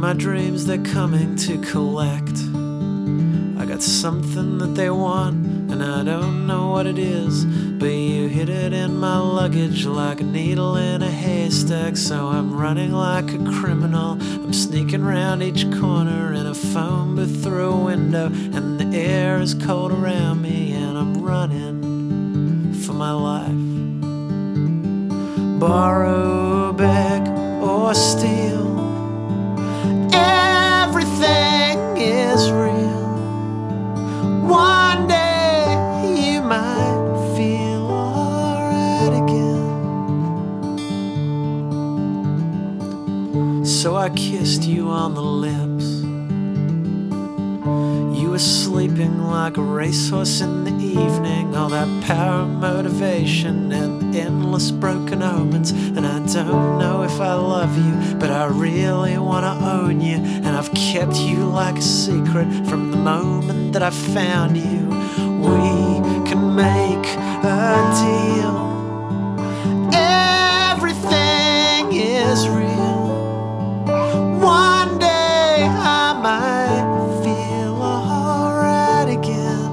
my dreams they're coming to collect. I got something that they want, and I don't know what it is, but you hid it in my luggage like a needle in a haystack. So I'm running like a criminal, I'm sneaking round each corner in a phone booth through a window, and the air is cold around me, and I'm running for my life. Borrow, beg, or steal, everything is real. One day you might feel alright again. So I kissed you on the lips. You were sleeping like a racehorse in the evening. All that power, motivation, and endless broken omens. And I don't know if I love you, but I really wanna own you. And I've kept you like a secret from the moment that I found you. We can make a deal. Everything is real. One day I might feel alright again.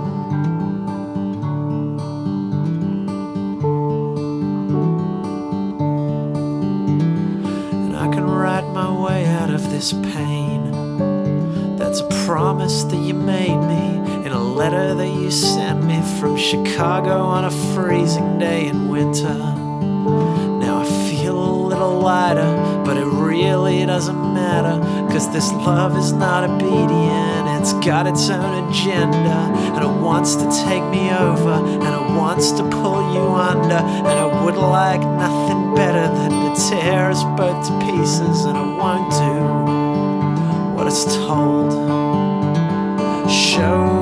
And I can write my way out of this pain. That's a promise that you made me in a letter that you sent me from Chicago on a freezing day in winter. Now I feel a little lighter, but it really doesn't matter, 'cause this love is not obedient, it's got its own agenda. And it wants to take me over, and it wants to pull you under. And I would like nothing better than to tear us both to pieces. And I won't do what it's told. Show